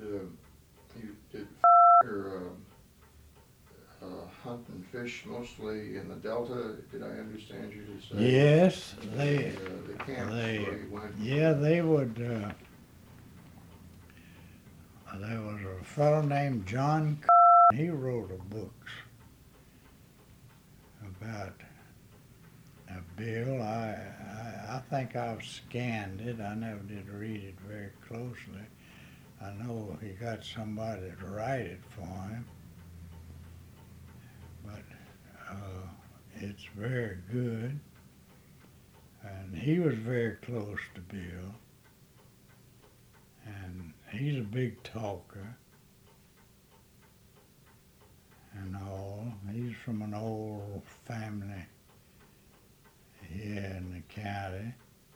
you did or hunt and fish mostly in the Delta? Did I understand you to say? Yes, The camps where you went. yeah, they would. There was a fellow named John. He wrote a books about a bill. I think I've scanned it. I never did read it very closely. I know he got somebody to write it for him, but it's very good. And he was very close to Bill, and he's a big talker and all. He's from an old family here in the county,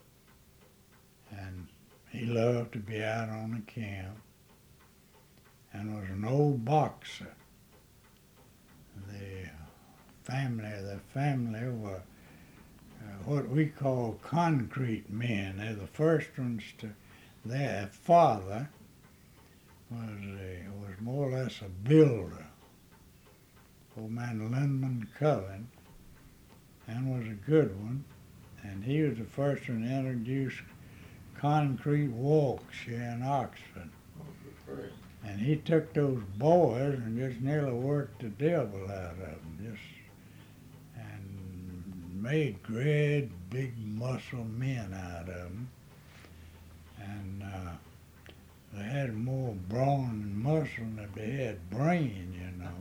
and he loved to be out on the camp and was an old boxer. The family were what we call concrete men. They're the first ones to. Their father was more or less a builder, old man Lyndon Cullen, and was a good one. And he was the first one to introduce concrete walks here in Oxford. And he took those boys and just nearly worked the devil out of them, and made great big muscle men out of them. And they had more brawn and muscle than they had brain,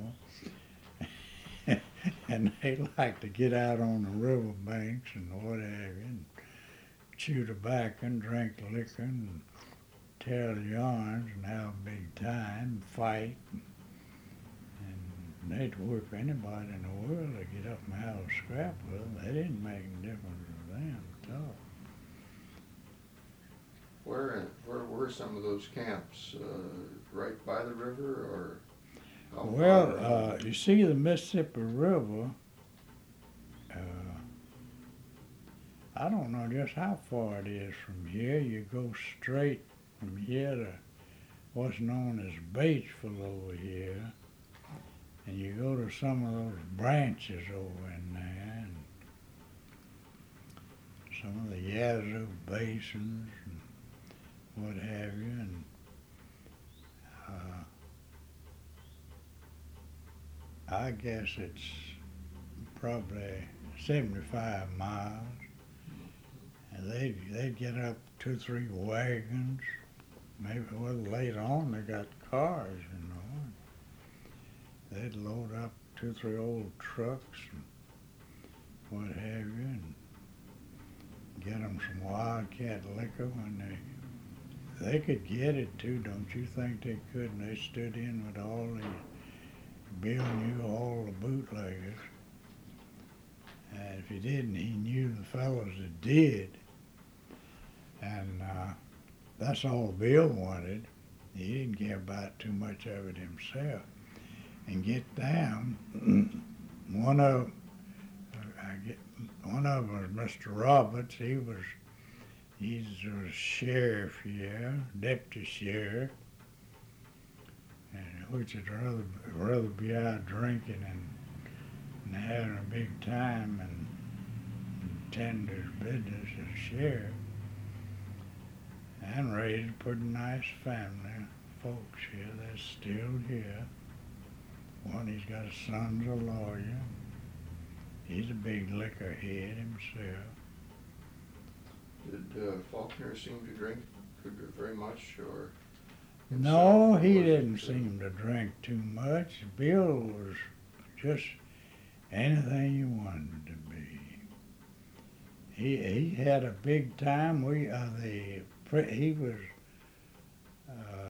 and they liked to get out on the river banks and what have you, and chew tobacco and drink liquor and tell yarns and have a big time, fight. And they'd work anybody in the world to get up and have a scrap with them. They didn't make any difference to them at all. Where were some of those camps? Right by the river, or? Well, you see the Mississippi River, I don't know just how far it is from here. You go straight from here to what's known as Batesville over here, and you go to some of those branches over in there, and some of the Yazoo basins and what have you, and I guess it's probably 75 miles. And they'd get up 2-3 wagons. Maybe later on they got cars, They'd load up 2-3 old trucks and what have you, and get them some Wildcat liquor when they could get it too. Don't you think they could? And they stood in with all the Bill knew all the bootleggers. And if he didn't, he knew the fellows that did. And that's all Bill wanted. He didn't care about too much of it himself. And get down, one of them was Mr. Roberts. He's a sheriff here, deputy sheriff, which would rather be out drinking and having a big time and tend to his business as sheriff. And raised a pretty nice family of folks here that's still here. One, he's got a son's a lawyer. He's a big liquor head himself. Did Faulkner seem to drink very much, or? No, he didn't seem to drink too much. Bill was just anything you wanted him to be. He had a big time. He was